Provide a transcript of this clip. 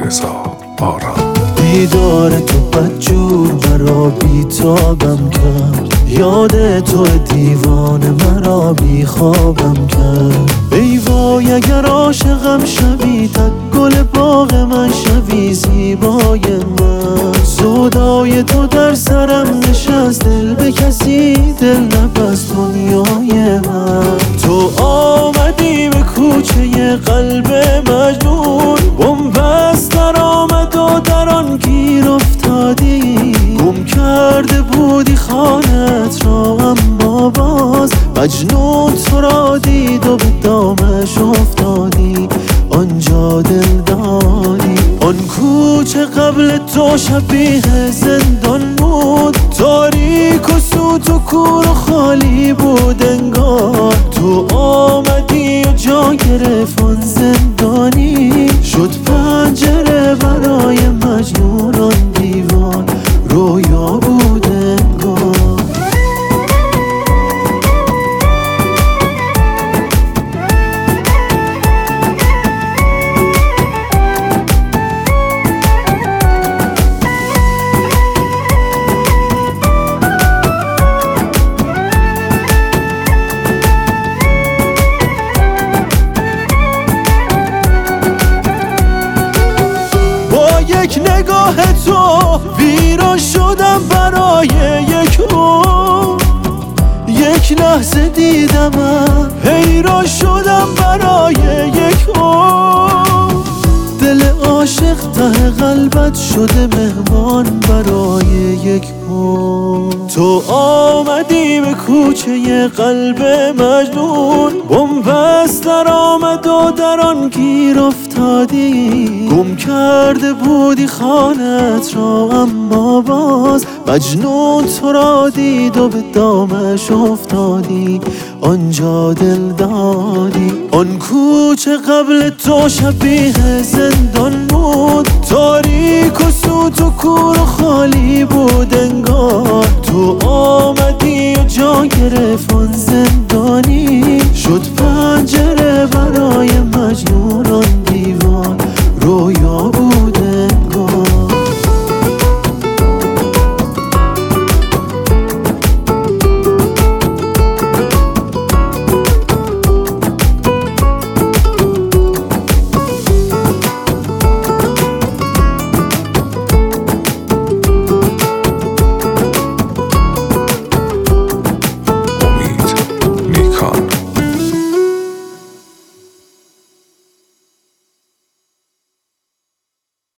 رضا باران. دیدار تو بدجور مرا بیتابم کرد، یاد تو دیوانه مرا بیخوابم کرد. ای وای اگر عاشقم شوی، تک گل باغ من شوی، زیبای من. سودای تو در سرم نشست، دل به کسی دل نبست دنیای من. تو آمدی به کوچه قلب مجنون، بنبست در آمد و در آن گیر افتادی. گم کرده بودی خانت را اما باز، مجنون تو را دید و به دامش افتادی، آنجا دل دادی. آن کوچه قبل تو شبیه زندان بود، تاریک و سوت و کور و خالی بود انگار. تو آمدی و جا گرفت آن زندانی، شد پنجره برای مجنون. آن دیوان رویا بود انگار. یک نگاه تو ویران شدم برای یک عمر، یک لحظه دیدمم حیران شدم برای یک عمر. دل عاشق ته قلبت شده مهمان برای یک عمر. تو آمدی به کوچه قلب مجنون، بنبست در آمد و در آن گیر افتادی. گم کرده بودی خانت را اما باز، مجنون تو را دید و به دامش افتادی، آنجا دل دادی. آن کوچه قبل تو شبیه زندان بود، تاریک و سوت و کور و خالی بود انگار. تو آمدی و جا گرفت آن زندانی، شد پنجره برای مجنون.